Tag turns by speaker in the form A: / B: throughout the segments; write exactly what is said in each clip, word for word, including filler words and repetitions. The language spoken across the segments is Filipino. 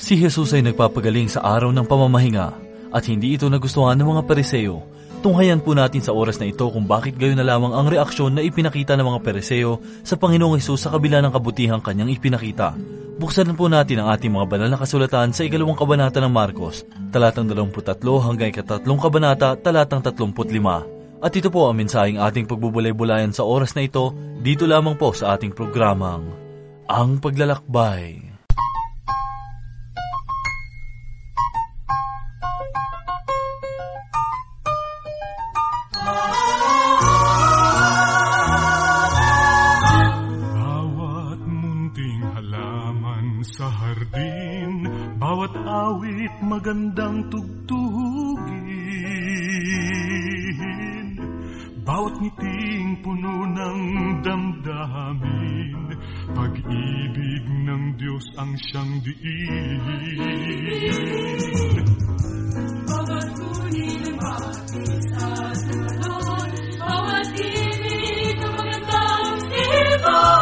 A: Si Jesus ay nagpapagaling sa araw ng pamamahinga at hindi ito nagustuhan ng mga Pariseo. Tunghayan po natin sa oras na ito kung bakit gayon na lamang ang reaksyon na ipinakita ng mga Pariseo sa Panginoong Hesus sa kabila ng kabutihang kanyang ipinakita. Buksan po natin ang ating mga banal na kasulatan sa ikalawang kabanata ng Marcos, talatang dalawamput tatlo hanggang ikatatlong kabanata, talatang tatlumput lima. At ito po ang mensaheng ating pagbubulay-bulayan sa oras na ito, dito lamang po sa ating programang Ang Paglalakbay.
B: Bawat awit magandang tugtugin, bawat ngiting puno ng damdamin, pag-ibig ng Diyos ang siyang diin.
C: Bawat kunin ng baptisa sa talon, bawat tinig ng magandang ibon.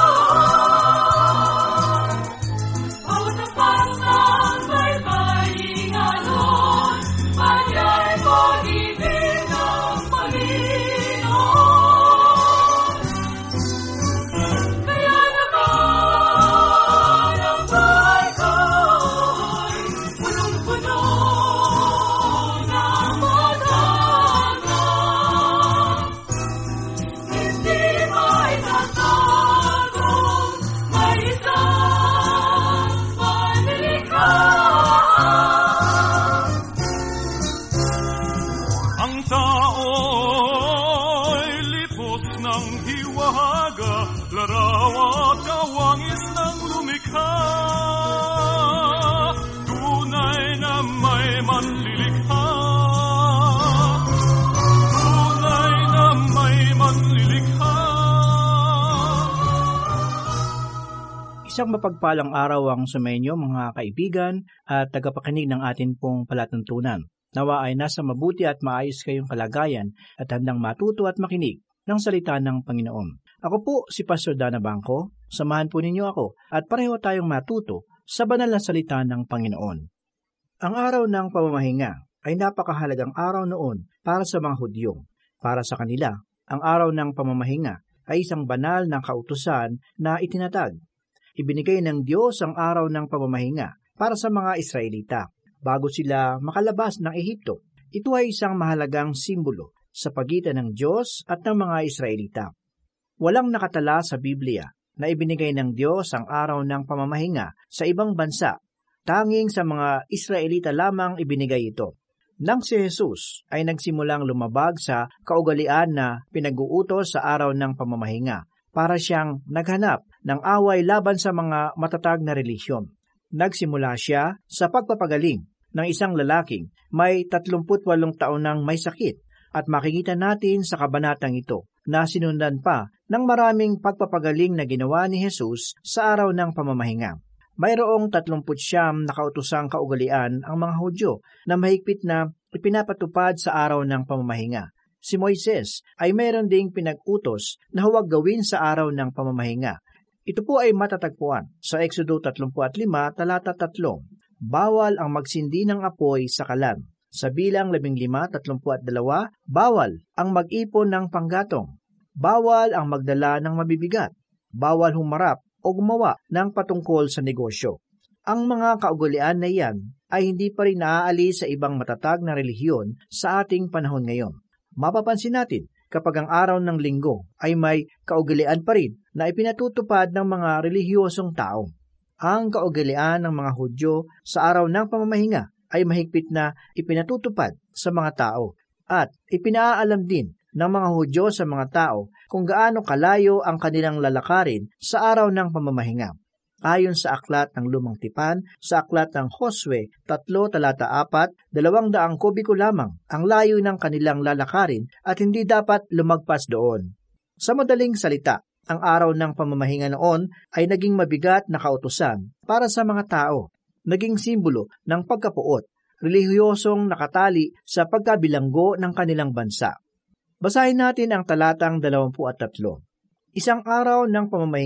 D: Isang mapagpalang araw ang sumainyo mga kaibigan at tagapakinig ng atin pong palatuntunan. Nawa ay nasa mabuti at maayos kayong kalagayan at handang matuto at makinig ng salita ng Panginoon. Ako po si Pastor Dana Bangko, samahan po ninyo ako at pareho tayong matuto sa banal na salita ng Panginoon. Ang araw ng pamamahinga ay napakahalagang araw noon para sa mga Hudyo. Para sa kanila, ang araw ng pamamahinga ay isang banal na kautusan na itinatag. Ibinigay ng Diyos ang araw ng pamamahinga para sa mga Israelita bago sila makalabas ng Ehipto. Ito ay isang mahalagang simbolo sa pagitan ng Diyos at ng mga Israelita. Walang nakatala sa Biblia na ibinigay ng Diyos ang araw ng pamamahinga sa ibang bansa. Tanging sa mga Israelita lamang ibinigay ito. Nang si Jesus ay nagsimulang lumabag sa kaugalian na pinag-uutos sa araw ng pamamahinga, para siyang naghanap ng away laban sa mga matatag na relihiyon. Nagsimula siya sa pagpapagaling ng isang lalaking may tatlumput walong taon nang may sakit at makikita natin sa kabanatang ito na sinundan pa ng maraming pagpapagaling na ginawa ni Jesus sa araw ng pamamahinga. Mayroong tatlumput siyam na kautusang kaugalian ang mga Hudyo na mahigpit na ipinapatupad sa araw ng pamamahinga. Si Moises ay mayroon ding pinag-utos na huwag gawin sa araw ng pamamahinga. Ito po ay matatagpuan sa Exodo thirty-five talata three. Bawal ang magsindi ng apoy sa kalan. Sa bilang fifteen thirty-two, bawal ang mag-ipon ng panggatong. Bawal ang magdala ng mabibigat. Bawal humarap o gumawa ng patungkol sa negosyo. Ang mga kaugalian na iyan ay hindi pa rin naaalis sa ibang matatag na relihiyon sa ating panahon ngayon. Mapapansin natin kapag ang araw ng linggo ay may kaugalian pa rin na ipinatutupad ng mga relihiyosong tao. Ang kaugalian ng mga Hudyo sa araw ng pamamahinga ay mahigpit na ipinatutupad sa mga tao at ipinaalam din ng mga Hudyo sa mga tao kung gaano kalayo ang kanilang lalakarin sa araw ng pamamahinga. Ayon sa aklat ng Lumang Tipan, sa aklat ng Josue three talata four, dalawang daang kubiko lamang ang layo ng kanilang lalakarin at hindi dapat lumagpas doon. Sa madaling salita, ang araw ng pamamahinga noon ay naging mabigat na kautusan para sa mga tao, naging simbolo ng pagkapuot, relihiyosong nakatali sa pagkabilanggo ng kanilang bansa. Basahin natin ang talatang dalawampu at tatlo. Isang araw ng pamamahinga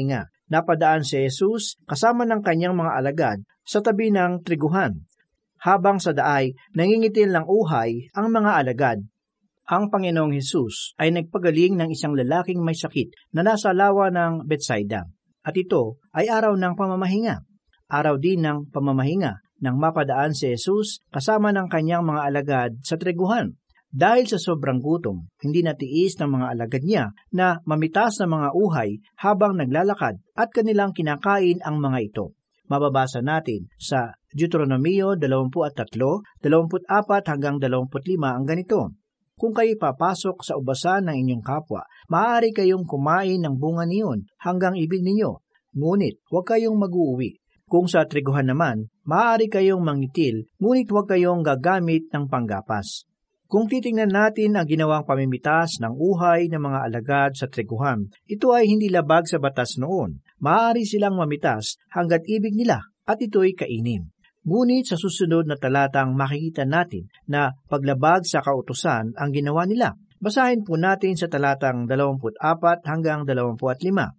D: Napadaan si Jesus kasama ng kanyang mga alagad sa tabi ng triguhan. Habang sa daay, nangingitil ng uhay ang mga alagad. Ang Panginoong Hesus ay nagpagaling ng isang lalaking may sakit na nasa lawa ng Betsaida. At ito ay araw ng pamamahinga. Araw din ng pamamahinga nang mapadaan si Jesus kasama ng kanyang mga alagad sa triguhan. Dahil sa sobrang gutom, hindi natiis ng mga alagad niya na mamitas ng mga uhay habang naglalakad at kanilang kinakain ang mga ito. Mababasa natin sa Deuteronomio twenty-three, twenty-four hanggang twenty-five ang ganito. Kung kayo papasok sa ubasan ng inyong kapwa, maaari kayong kumain ng bunga niyon hanggang ibig ninyo, ngunit huwag kayong mag-uuwi. Kung sa triguhan naman, maaari kayong mangitil, ngunit huwag kayong gagamit ng panggapas. Kung titingnan natin ang ginawang pamimitas ng uhay ng mga alagad sa triguhan, ito ay hindi labag sa batas noon. Maaari silang mamitas hanggat ibig nila at ito'y kainin. Ngunit sa susunod na talatang makikita natin na paglabag sa kautusan ang ginawa nila. Basahin po natin sa talatang twenty-four hanggang twenty-five.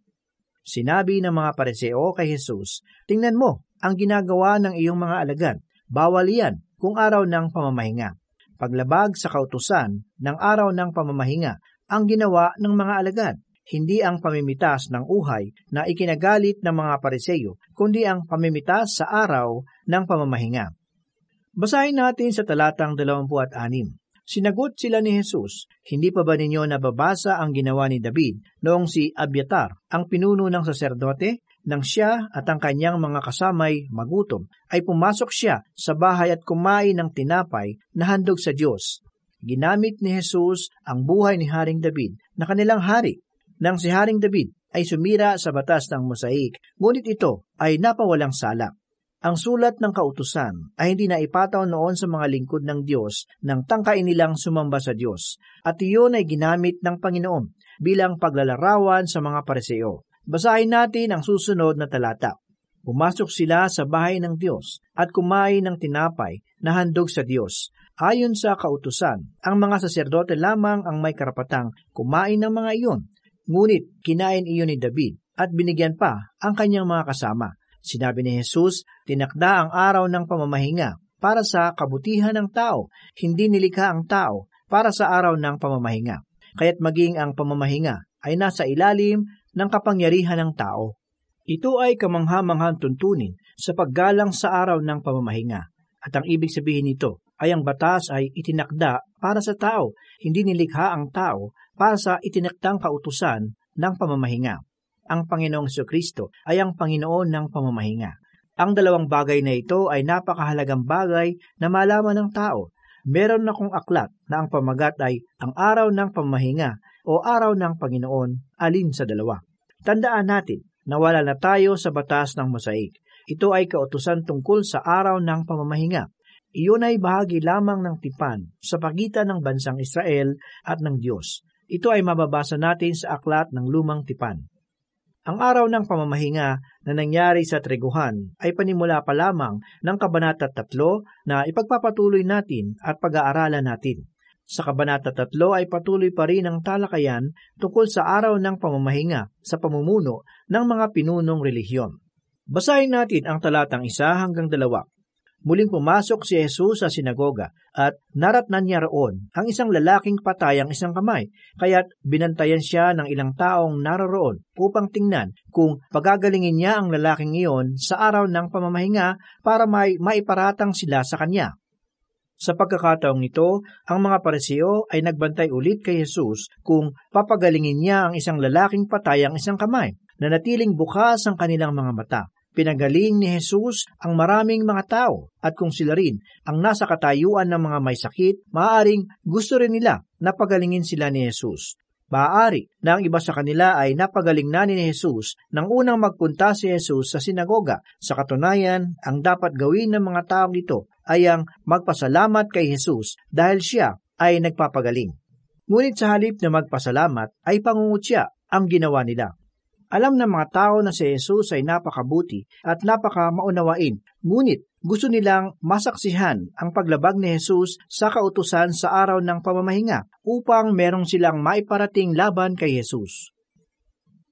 D: Sinabi ng mga Pariseo kay Jesus, "Tingnan mo ang ginagawa ng iyong mga alagad. Bawal yan kung araw ng pamamahinga." Paglabag sa kautusan ng araw ng pamamahinga ang ginawa ng mga alagad, hindi ang pamimitas ng uhay na ikinagalit ng mga Pariseo, kundi ang pamimitas sa araw ng pamamahinga. Basahin natin sa talatang twenty-six. Sinagot sila ni Jesus, "Hindi pa ba ninyo nababasa ang ginawa ni David noong si Abiatar, ang pinuno ng saserdote? Nang siya at ang kanyang mga kasamay magutom, ay pumasok siya sa bahay at kumain ng tinapay na handog sa Diyos." Ginamit ni Jesus ang buhay ni Haring David na kanilang hari. Nang si Haring David ay sumira sa batas ng Mosaik, ngunit ito ay napawalang sala. Ang sulat ng kautusan ay hindi na ipataw noon sa mga lingkod ng Diyos nang tangkain nilang sumamba sa Diyos, at iyon ay ginamit ng Panginoon bilang paglalarawan sa mga Pariseo. Basahin natin ang susunod na talata. Pumasok sila sa bahay ng Diyos at kumain ng tinapay na handog sa Diyos. Ayon sa kautusan, ang mga saserdote lamang ang may karapatang kumain ng mga iyon. Ngunit kinain iyon ni David at binigyan pa ang kanyang mga kasama. Sinabi ni Jesus, tinakda ang araw ng pamamahinga para sa kabutihan ng tao, hindi nilikha ang tao para sa araw ng pamamahinga. Kaya't maging ang pamamahinga ay nasa ilalim ng kapangyarihan ng tao. Ito ay kamangha-manghang tuntunin sa paggalang sa araw ng pamamahinga. At ang ibig sabihin nito ay ang batas ay itinakda para sa tao, hindi nilikha ang tao para sa itinakdang kautusan ng pamamahinga. Ang Panginoong Jesucristo ay ang Panginoon ng pamamahinga. Ang dalawang bagay na ito ay napakahalagang bagay na malaman ng tao. Meron akong aklat na ang pamagat ay ang araw ng pamamahinga o araw ng Panginoon, alin sa dalawa. Tandaan natin na wala na tayo sa batas ng Mosaik. Ito ay kautusan tungkol sa araw ng pamamahinga. Iyon ay bahagi lamang ng tipan sa pagitan ng bansang Israel at ng Diyos. Ito ay mababasa natin sa aklat ng Lumang Tipan. Ang araw ng pamamahinga na nangyari sa triguhan ay panimula pa lamang ng Kabanata three na ipagpapatuloy natin at pag-aaralan natin. Sa Kabanata three ay patuloy pa rin ang talakayan tungkol sa araw ng pamamahinga sa pamumuno ng mga pinunong relihiyon. Basahin natin ang talatang isa hanggang dalawa. Muling pumasok si Jesus sa sinagoga at naratnan niya roon ang isang lalaking patay ang isang kamay, kaya't binantayan siya ng ilang taong naroroon upang tingnan kung pagagalingin niya ang lalaking iyon sa araw ng pamamahinga para may maiparatang sila sa kanya. Sa pagkakataong ito, ang mga Pariseo ay nagbantay ulit kay Jesus kung papagalingin niya ang isang lalaking patay ang isang kamay, na natiling bukas ang kanilang mga mata. Pinagaling ni Jesus ang maraming mga tao at kung sila rin ang nasa katayuan ng mga may sakit, maaaring gusto rin nila na pagalingin sila ni Jesus. Maaari na ang iba sa kanila ay napagaling na ni Jesus nang unang magpunta si Jesus sa sinagoga. Sa katunayan, ang dapat gawin ng mga taong ito ay ang magpasalamat kay Jesus dahil siya ay nagpapagaling. Ngunit sa halip na magpasalamat ay pangungutya ang ginawa nila. Alam ng mga tao na si Jesus ay napakabuti at napakamaunawain, ngunit gusto nilang masaksihan ang paglabag ni Jesus sa kautusan sa araw ng pamamahinga upang merong silang maiparating laban kay Jesus.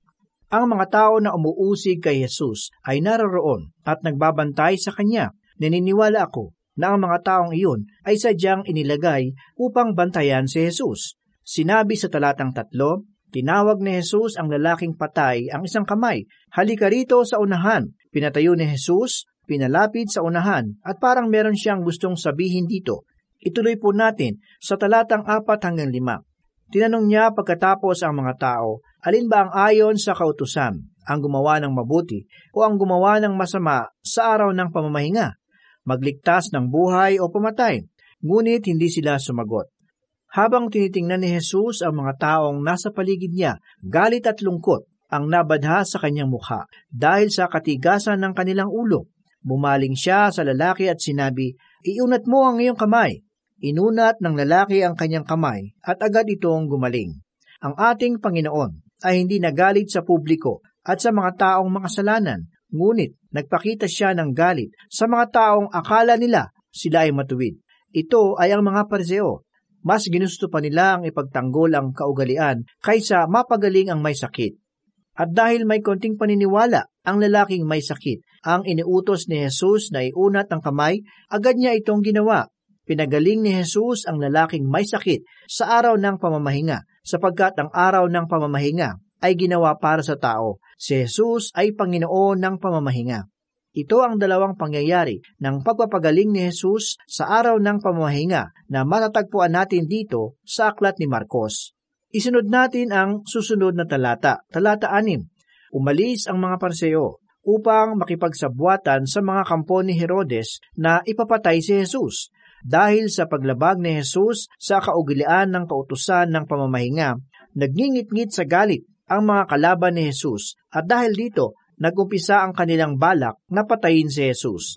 D: Ang mga tao na umuusig kay Jesus ay naroroon at nagbabantay sa kanya. Naniniwala ako na ang mga taong iyon ay sadyang inilagay upang bantayan si Jesus. Sinabi sa talatang tatlo, tinawag ni Jesus ang lalaking patay ang isang kamay. Halika rito sa unahan. Pinatayo ni Jesus, pinalapit sa unahan at parang meron siyang gustong sabihin dito. Ituloy po natin sa talatang apat hanggang lima. Tinanong niya pagkatapos ang mga tao, alin ba ang ayon sa kautusan, ang gumawa ng mabuti o ang gumawa ng masama sa araw ng pamamahinga, magligtas ng buhay o pumatay? Ngunit hindi sila sumagot. Habang tinitingnan ni Jesus ang mga taong nasa paligid niya, galit at lungkot ang nabadha sa kanyang mukha dahil sa katigasan ng kanilang ulo. Bumaling siya sa lalaki at sinabi, iunat mo ang iyong kamay. Inunat ng lalaki ang kanyang kamay at agad itong gumaling. Ang ating Panginoon ay hindi nagalit sa publiko at sa mga taong makasalanan, ngunit nagpakita siya ng galit sa mga taong akala nila sila ay matuwid. Ito ay ang mga Pariseo. Mas ginusto pa nila ang ipagtanggol ang kaugalian kaysa mapagaling ang may sakit. At dahil may konting paniniwala ang lalaking may sakit, ang iniutos ni Jesus na iunat ang kamay, agad niya itong ginawa. Pinagaling ni Jesus ang lalaking may sakit sa araw ng pamamahinga, sapagkat ang araw ng pamamahinga ay ginawa para sa tao. Si Jesus ay Panginoon ng pamamahinga. Ito ang dalawang pangyayari ng pagpapagaling ni Jesus sa araw ng pamamahinga na matatagpuan natin dito sa aklat ni Marcos. Isunod natin ang susunod na talata, talata anim. Umalis ang mga Pariseo upang makipagsabwatan sa mga kampo ni Herodes na ipapatay si Jesus. Dahil sa paglabag ni Jesus sa kaugalian ng kautusan ng pamamahinga, nagngingit-ngit sa galit ang mga kalaban ni Jesus at dahil dito, nagumpisa ang kanilang balak na patayin si Jesus.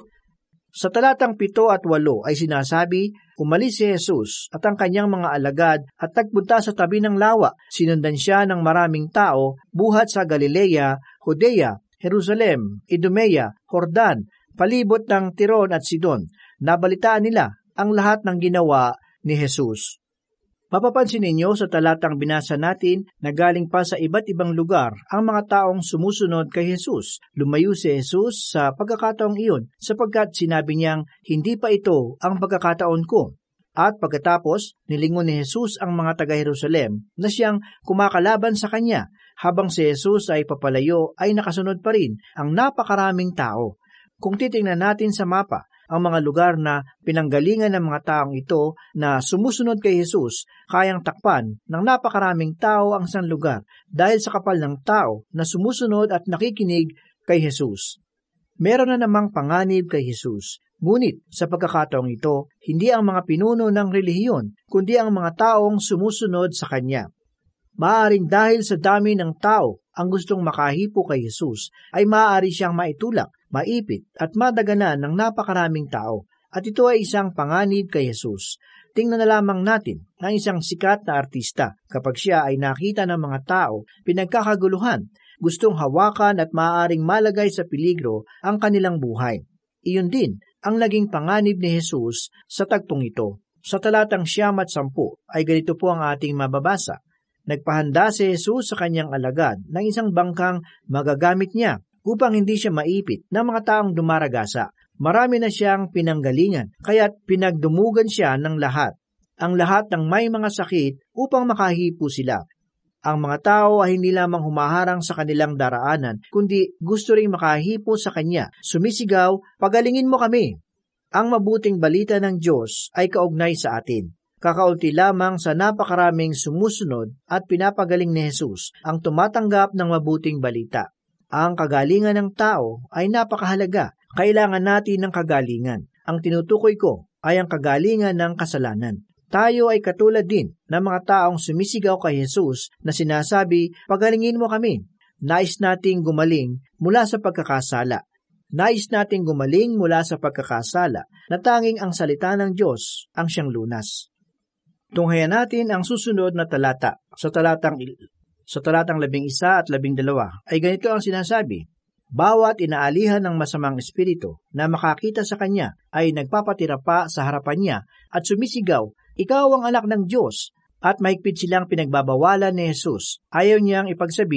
D: Sa talatang pito at walo ay sinasabi, umalis si Jesus at ang kanyang mga alagad at nagpunta sa tabi ng lawa. Sinundan siya ng maraming tao buhat sa Galilea, Judea, Jerusalem, Idumea, Jordan, palibot ng Tiron at Sidon. Nabalitaan nila ang lahat ng ginawa ni Jesus. Mapapansin ninyo sa talatang binasa natin na galing pa sa iba't ibang lugar ang mga taong sumusunod kay Jesus. Lumayo si Jesus sa pagkakataong iyon sapagkat sinabi niyang hindi pa ito ang pagkakataon ko. At pagkatapos, nilingon ni Jesus ang mga taga-Jerusalem na siyang kumakalaban sa kanya. Habang si Jesus ay papalayo ay nakasunod pa rin ang napakaraming tao. Kung titingnan natin sa mapa, ang mga lugar na pinanggalingan ng mga taong ito na sumusunod kay Jesus, kayang takpan ng napakaraming tao ang isang lugar dahil sa kapal ng tao na sumusunod at nakikinig kay Jesus. Meron na namang panganib kay Jesus, ngunit sa pagkakataong ito, hindi ang mga pinuno ng relihiyon, kundi ang mga taong sumusunod sa Kanya. Maaaring dahil sa dami ng tao ang gustong makahipo kay Jesus, ay maaari siyang maitulak, maipit at madaganan ng napakaraming tao. At ito ay isang panganib kay Jesus. Tingnan na lamang natin ng isang sikat na artista kapag siya ay nakita ng mga tao pinagkakaguluhan, gustong hawakan at maaaring malagay sa peligro ang kanilang buhay. Iyon din ang naging panganib ni Jesus sa tagpong ito. Sa talatang siyam at sampu ay ganito po ang ating mababasa. Nagpahanda si Jesus sa kanyang alagad ng isang bangkang magagamit niya upang hindi siya maipit ng mga taong dumaragasa. Marami na siyang pinanggalingan, kaya't pinagdumugan siya ng lahat, ang lahat ng may mga sakit upang makahipo sila. Ang mga tao ay hindi lamang humaharang sa kanilang daraanan, kundi gusto ring makahipo sa kanya. Sumisigaw, pagalingin mo kami. Ang mabuting balita ng Diyos ay kaugnay sa atin. Kakaunti lamang sa napakaraming sumusunod at pinapagaling ni Jesus ang tumatanggap ng mabuting balita. Ang kagalingan ng tao ay napakahalaga. Kailangan natin ng kagalingan. Ang tinutukoy ko ay ang kagalingan ng kasalanan. Tayo ay katulad din ng mga taong sumisigaw kay Jesus na sinasabi, pagalingin mo kami. Nais nating gumaling mula sa pagkakasala. Nais nating gumaling mula sa pagkakasala na tanging ang salita ng Diyos ang siyang lunas. Tunghayan natin ang susunod na talata. Sa talatang, sa talatang labing isa at labing dalawa ay ganito ang sinasabi, bawat inaalihan ng masamang espiritu na makakita sa kanya ay nagpapatira pa sa harapan niya at sumisigaw, ikaw ang anak ng Diyos, at mahigpit silang pinagbabawalan ni Jesus. Ayaw niyang ipagsabi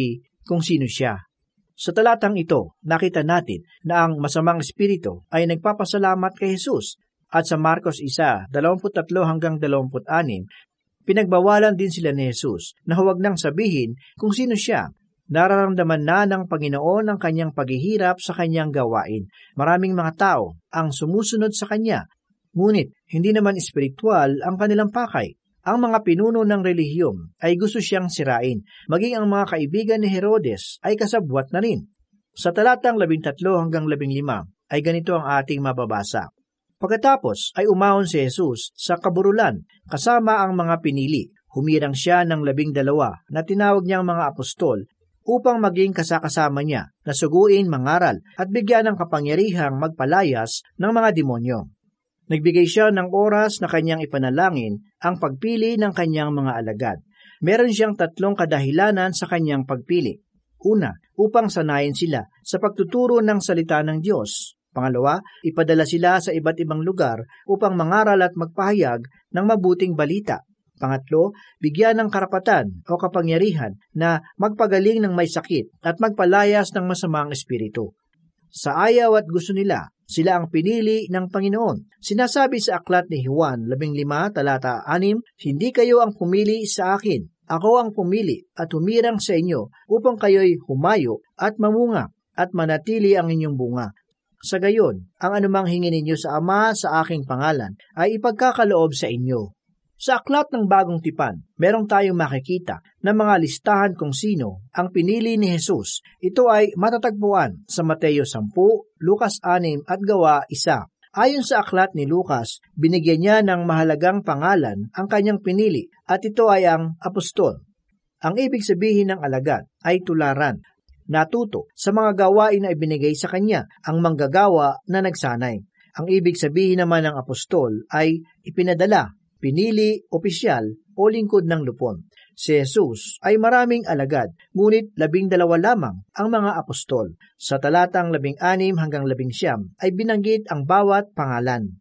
D: kung sino siya. Sa talatang ito, nakita natin na ang masamang espiritu ay nagpapasalamat kay Jesus at sa Marcos one, twenty-three hanggang twenty-six, pinagbawalan din sila ni Jesus na huwag nang sabihin kung sino siya. Nararamdaman na ng Panginoon ang kanyang paghihirap sa kanyang gawain. Maraming mga tao ang sumusunod sa kanya, ngunit hindi naman espiritual ang kanilang pakay. Ang mga pinuno ng relihiyom ay gusto siyang sirain, maging ang mga kaibigan ni Herodes ay kasabwat na rin. Sa talatang labing tatlo hanggang labing lima ay ganito ang ating mababasa. Pagkatapos ay umahon si Jesus sa kaburulan kasama ang mga pinili. Humirang siya ng labing dalawa na tinawag niyang mga apostol upang maging kasakasama niya na suguin, mangaral at bigyan ng kapangyarihang magpalayas ng mga demonyo. Nagbigay siya ng oras na kanyang ipanalangin ang pagpili ng kanyang mga alagad. Meron siyang tatlong kadahilanan sa kanyang pagpili. Una, upang sanayin sila sa pagtuturo ng salita ng Diyos. Pangalawa, ipadala sila sa iba't ibang lugar upang mangaral at magpahayag ng mabuting balita. Pangatlo, bigyan ng karapatan o kapangyarihan na magpagaling ng may sakit at magpalayas ng masamang espiritu. Sa ayaw at gusto nila, sila ang pinili ng Panginoon. Sinasabi sa aklat ni Juan fifteen, talata six, hindi kayo ang pumili sa akin, ako ang pumili at humirang sa inyo upang kayo'y humayo at mamunga at manatili ang inyong bunga. Sa gayon, ang anumang hingin ninyo sa Ama sa aking pangalan ay ipagkakaloob sa inyo. Sa aklat ng Bagong Tipan, merong tayong makikita na mga listahan kung sino ang pinili ni Jesus. Ito ay matatagpuan sa Mateo ten, Lucas six at Gawa one. Ayon sa aklat ni Lucas, binigyan niya ng mahalagang pangalan ang kanyang pinili at ito ay ang apostol. Ang ibig sabihin ng alagad ay tularan, natuto sa mga gawain na ibinigay sa kanya, ang manggagawa na nagsanay. Ang ibig sabihin naman ng apostol ay ipinadala, pinili, opisyal o lingkod ng lupon. Si Jesus ay maraming alagad, ngunit labing dalawa lamang ang mga apostol. Sa talatang labing anim hanggang labing siyam ay binanggit ang bawat pangalan.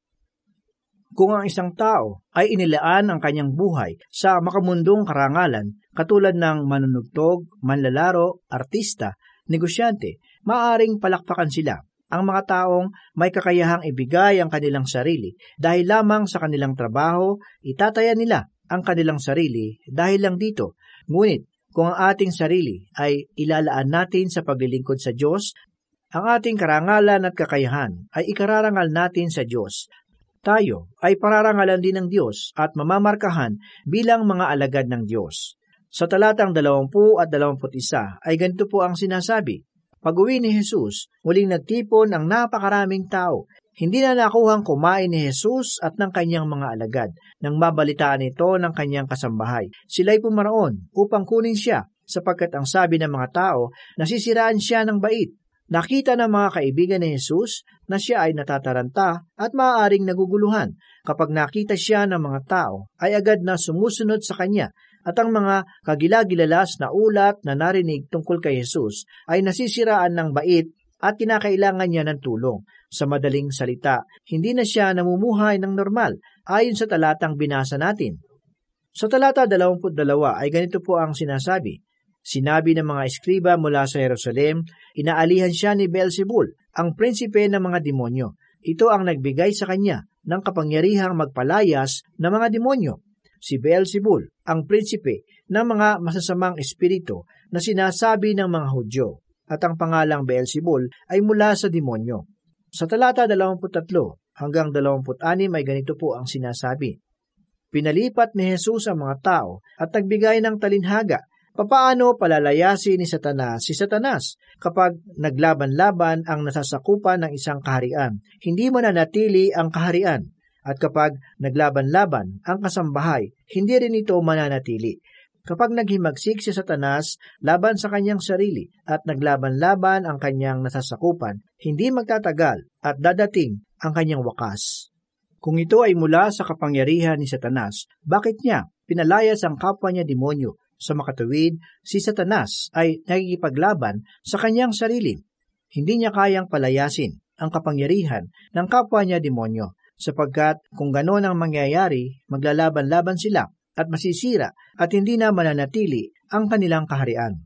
D: Kung ang isang tao ay inilaan ang kanyang buhay sa makamundong karangalan, katulad ng manunugtog, manlalaro, artista, negosyante, maaaring palakpakan sila. Ang mga taong may kakayahang ibigay ang kanilang sarili dahil lamang sa kanilang trabaho, itataya nila ang kanilang sarili dahil lang dito. Ngunit kung ang ating sarili ay ilalaan natin sa paglilingkod sa Diyos, ang ating karangalan at kakayahan ay ikararangal natin sa Diyos. Tayo ay pararangalan din ng Diyos at mamamarkahan bilang mga alagad ng Diyos. Sa talatang dalawampu at dalawamput isa ay ganito po ang sinasabi. Pag-uwi ni Jesus, muling nagtipon ang napakaraming tao. Hindi na nakuhang kumain ni Jesus at ng kanyang mga alagad nang mabalitaan ito ng kanyang kasambahay. Sila'y pumaraon upang kunin siya sapagkat ang sabi ng mga tao, nasisiraan siya ng bait. Nakita ng mga kaibigan ni Jesus na siya ay natataranta at maaaring naguguluhan. Kapag nakita siya ng mga tao, ay agad na sumusunod sa kanya. At ang mga kagilagilalas na ulat na narinig tungkol kay Jesus ay nasisiraan ng bait at kinakailangan niya ng tulong. Sa madaling salita, hindi na siya namumuhay ng normal ayon sa talatang binasa natin. Sa talata dalawampu't dalawa ay ganito po ang sinasabi. Sinabi ng mga eskriba mula sa Jerusalem, inaalihan siya ni Beelzebul, ang prinsipe ng mga demonyo. Ito ang nagbigay sa kanya ng kapangyarihang magpalayas ng mga demonyo. Si Beelzebul, ang prinsipe ng mga masasamang espiritu na sinasabi ng mga Hudyo, at ang pangalang Beelzebul ay mula sa demonyo. Sa talata dalawampu't tatlo hanggang dalawamput anim ay ganito po ang sinasabi. Pinalipat ni Jesus ang mga tao at nagbigay ng talinhaga. Papaano palalayasin ni Satanas si Satanas kapag naglaban-laban ang nasasakupan ng isang kaharian? Hindi mananatili ang kaharian. At kapag naglaban-laban ang kasambahay, hindi rin ito mananatili. Kapag naghimagsik si Satanas laban sa kanyang sarili at naglaban-laban ang kanyang nasasakupan, hindi magtatagal at dadating ang kanyang wakas. Kung ito ay mula sa kapangyarihan ni Satanas, bakit niya pinalayas ang kapwa niya demonyo? Sa makatuwid, si Satanas ay nakikipaglaban sa kanyang sarili. Hindi niya kayang palayasin ang kapangyarihan ng kapwa niya demonyo. Sapagkat kung gano'n ang mangyayari, maglalaban-laban sila at masisira at hindi na mananatili ang kanilang kaharian.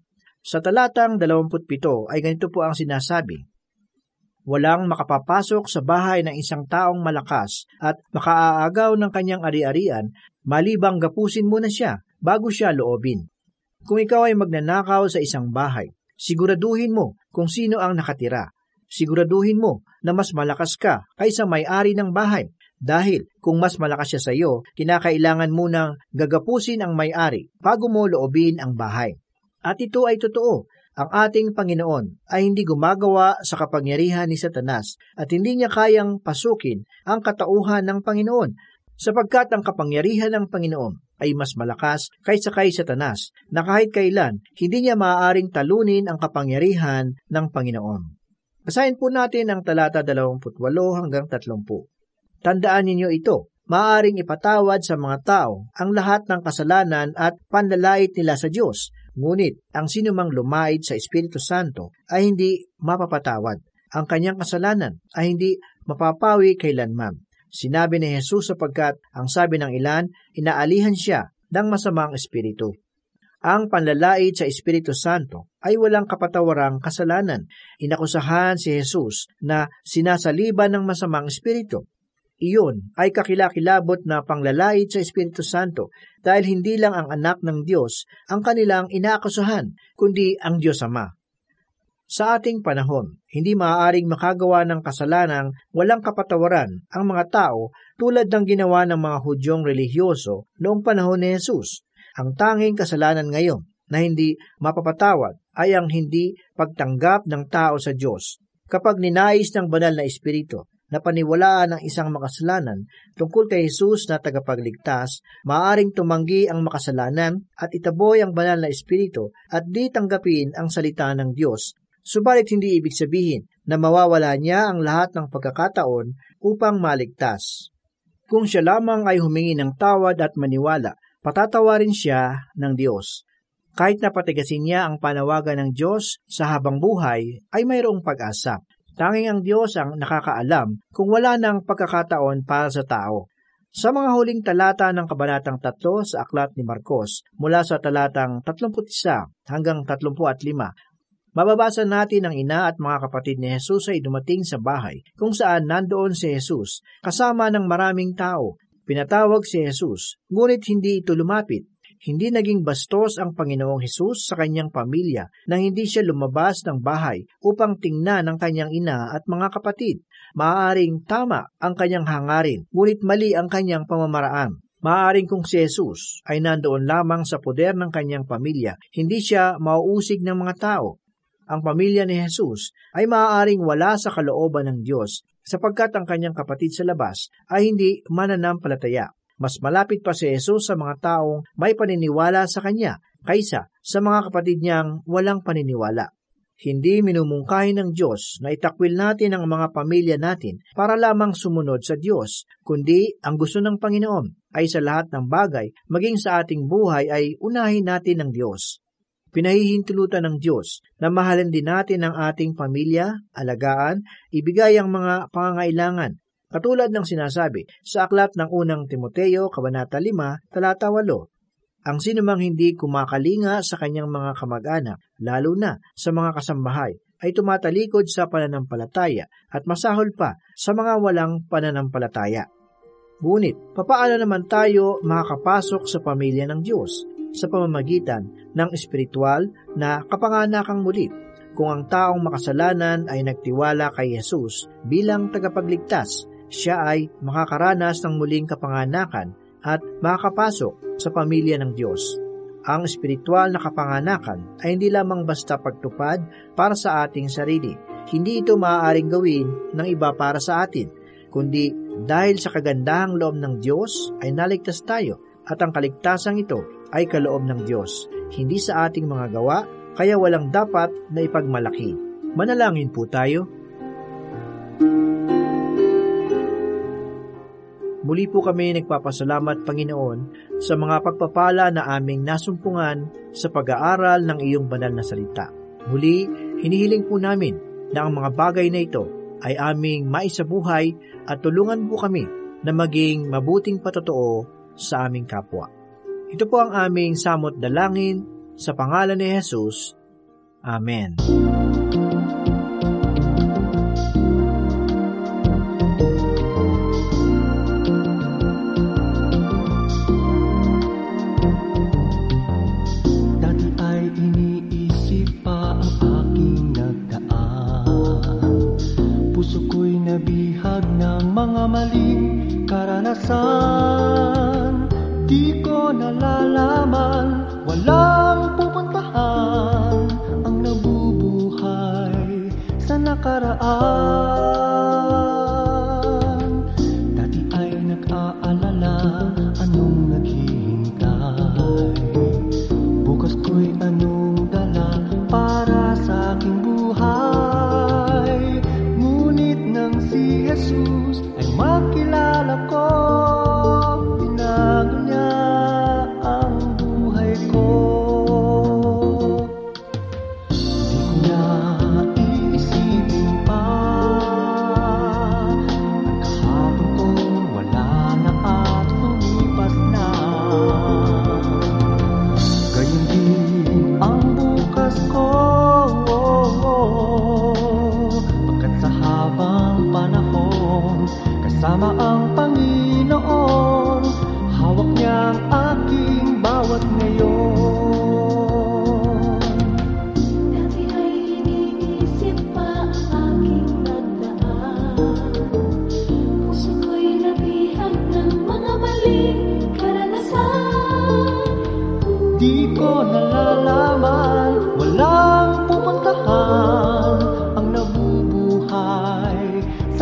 D: Sa talatang dalawampu't pito ay ganito po ang sinasabi, walang makapapasok sa bahay ng isang taong malakas at makaaagaw ng kanyang ari-arian, malibang gapusin muna siya bago siya loobin. Kung ikaw ay magnanakaw sa isang bahay, siguraduhin mo kung sino ang nakatira. Siguraduhin mo na mas malakas ka kaysa may-ari ng bahay. Dahil kung mas malakas siya sa iyo, kinakailangan munang gagapusin ang may-ari bago mo loobin ang bahay. At ito ay totoo. Ang ating Panginoon ay hindi gumagawa sa kapangyarihan ni Satanas at hindi niya kayang pasukin ang katauhan ng Panginoon sapagkat ang kapangyarihan ng Panginoon ay mas malakas kaysa kay Satanas na kahit kailan hindi niya maaaring talunin ang kapangyarihan ng Panginoon. Basahin po natin ang talata dalawampu't walo hanggang tatlumpu. Tandaan ninyo ito, maaaring ipatawad sa mga tao ang lahat ng kasalanan at panlalait nila sa Diyos. Ngunit, ang sinumang lumait sa Espiritu Santo ay hindi mapapatawad. Ang kanyang kasalanan ay hindi mapapawi kailanman. Sinabi ni Jesus sapagkat ang sabi ng ilan, inaalihan siya ng masamang espiritu. Ang panlalait sa Espiritu Santo ay walang kapatawarang kasalanan. Inakusahan si Jesus na sinasaliban ng masamang espiritu. Iyon ay kakilakilabot na panglalait sa Espiritu Santo dahil hindi lang ang anak ng Diyos ang kanilang inaakusahan, kundi ang Diyos Ama. Sa ating panahon, hindi maaaring makagawa ng kasalanang walang kapatawaran ang mga tao tulad ng ginawa ng mga Hudyong relihiyoso noong panahon ni Jesus. Ang tanging kasalanan ngayon na hindi mapapatawad ay ang hindi pagtanggap ng tao sa Diyos. Kapag ninais ng banal na Espiritu na paniwalaan ng isang makasalanan tungkol kay Jesus na tagapagligtas, maaaring tumanggi ang makasalanan at itaboy ang banal na Espiritu at di tanggapin ang salita ng Diyos. Subalit hindi ibig sabihin na mawawala niya ang lahat ng pagkakataon upang maligtas. Kung siya lamang ay humingi ng tawad at maniwala, patatawarin siya ng Diyos. Kahit na patigasin niya ang panawagan ng Diyos sa habang buhay, ay mayroong pag-asa. Tanging ang Diyos ang nakakaalam kung wala ng pagkakataon para sa tao. Sa mga huling talata ng Kabanatang tatlo sa Aklat ni Marcos, mula sa talatang tatlumput isa hanggang tatlumpu't lima, mababasa natin ang ina at mga kapatid ni Jesus ay dumating sa bahay kung saan nandoon si Jesus kasama ng maraming tao. Pinatawag si Jesus, ngunit hindi ito lumapit. Hindi naging bastos ang Panginoong Hesus sa kanyang pamilya nang hindi siya lumabas ng bahay upang tingnan ang kanyang ina at mga kapatid. Maaaring tama ang kanyang hangarin, ngunit mali ang kanyang pamamaraan. Maaaring kung si Jesus ay nandoon lamang sa poder ng kanyang pamilya, hindi siya mauusig ng mga tao. Ang pamilya ni Jesus ay maaaring wala sa kalooban ng Diyos sapagkat ang kanyang kapatid sa labas ay hindi mananampalataya. Mas malapit pa si Jesus sa mga taong may paniniwala sa kanya kaysa sa mga kapatid niyang walang paniniwala. Hindi minumungkahi ng Diyos na itakwil natin ang mga pamilya natin para lamang sumunod sa Diyos, kundi ang gusto ng Panginoon ay sa lahat ng bagay, maging sa ating buhay ay unahin natin ang Diyos. Pinahihintulutan ng Diyos na mahalin din natin ang ating pamilya, alagaan, ibigay ang mga pangangailangan, katulad ng sinasabi sa aklat ng unang Timoteo, Kabanata lima, talata walo. Ang sinumang hindi kumakalinga sa kanyang mga kamag-anak, lalo na sa mga kasambahay, ay tumatalikod sa pananampalataya at masahol pa sa mga walang pananampalataya. Ngunit, papaano naman tayo makakapasok sa pamilya ng Diyos sa pamamagitan ng espiritual na kapanganakang muli kung ang taong makasalanan ay nagtiwala kay Jesus bilang tagapagligtas? Siya ay makakaranas ng muling kapanganakan at makakapasok sa pamilya ng Diyos. Ang espiritual na kapanganakan ay hindi lamang basta pagtupad para sa ating sarili. Hindi ito maaaring gawin ng iba para sa atin, kundi dahil sa kagandahang loob ng Diyos ay naligtas tayo at ang kaligtasang ito ay kaloob ng Diyos, hindi sa ating mga gawa, kaya walang dapat na ipagmalaki. Manalangin po tayo. Muli po kami nagpapasalamat, Panginoon, sa mga pagpapala na aming nasumpungan sa pag-aaral ng iyong banal na salita. Muli, hinihiling po namin na ang mga bagay na ito ay aming maisabuhay at tulungan po kami na maging mabuting patotoo sa aming kapwa. Ito po ang aming samot dalangin sa pangalan ni Jesus. Amen.
E: Dati ay iniisip pa ang aking nagdaan. Puso ko'y nabihag ng mga maling karanasan. Di ko nalalaman, walang pupuntahan ang nabubuhay sa nakaraan. Dati ay nag-aalala, anong naghihintay? Bukas ko'y anong dala para sa aking buhay? Ngunit nang si Jesus ay makilala ko, binago niya ang buhay ko. Di ko na iisipin pa ang kahapon kong wala na at lumipas na. Gayon din ang bukas ko, pagkat sa habang panahon kasama ang Panginoon, hawak niya ang aking bawat ngayon.
C: Dati ay iniisip pa ang aking nagdaan. Puso ko'y nabihag ng mga maling karanasan.
E: Di ko nalalaman, walang pupuntahan ang nabubuhay sa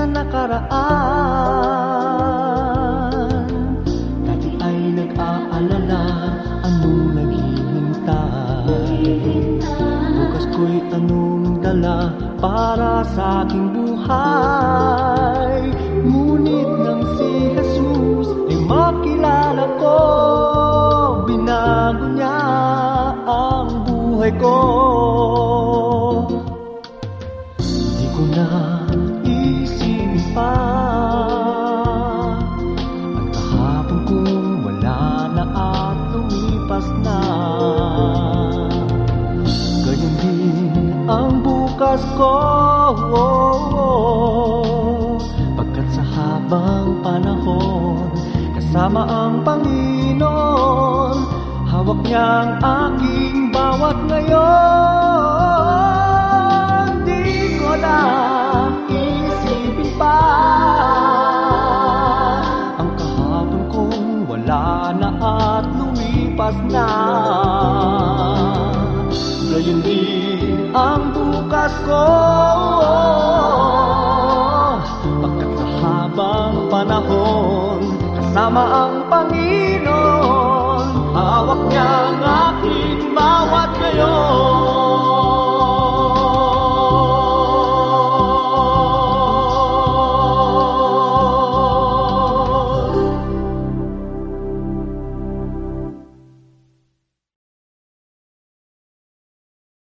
E: nakaraan. Dati ay nag-aalala, anong naghihintay? Bukas ko'y anong dala para sa aking buhay? Ngunit nang si Jesus ay makilala ko, binago niya ang buhay ko. Di ko na isipin pa ang kahapon kong wala na at lumipas na. Gayon din ang bukas ko, pagkat sa habang panahon kasama ang Panginoon, hawak niya ang aking bawat ngayon. Di ko na isipin pa ang kahapon kong wala na at lumipas na. Gayon din ang bukas ko, pagkat sa habang panahon kasama ang Panginoon,